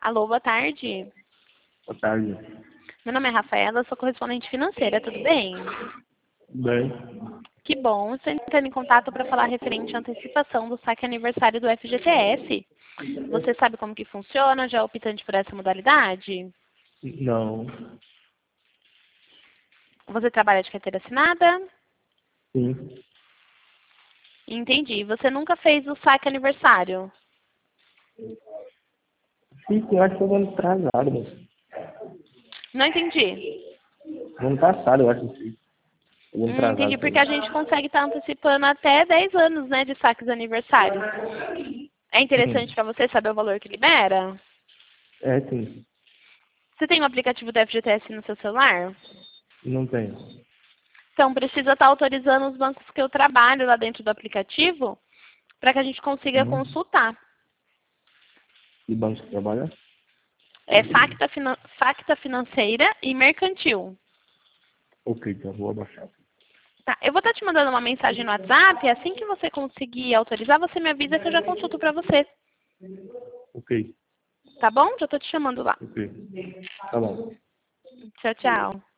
Alô, boa tarde. Boa tarde. Meu nome é Rafaela, sou correspondente financeira, tudo bem? Bem, Que bom, estou entrando em contato para falar referente à antecipação do saque aniversário do FGTS. Você sabe como que funciona? Já é optante por essa modalidade? não. Você trabalha de carteira assinada? Sim. Entendi. Você nunca fez o saque aniversário? Sim, eu acho que foi ano atrasado, mas Não entendi. no ano passado, eu acho que sim. Foi ano Entendi, atrasado porque a também. gente consegue estar antecipando até 10 anos, né, de saques aniversários. É interessante para você saber o valor que libera? É, sim. Você tem o aplicativo do FGTS no seu celular? Não tem. Então, precisa estar autorizando os bancos que eu trabalho lá dentro do aplicativo para que a gente consiga consultar. E banco que trabalha? É Facta Financeira e Mercantil. Ok, então vou abaixar. Tá, eu vou estar te mandando uma mensagem no WhatsApp. Assim que você conseguir autorizar, você me avisa que eu já consulto para você. Ok, Tá bom? Já estou te chamando lá. ok. Tá bom. Tchau, tchau.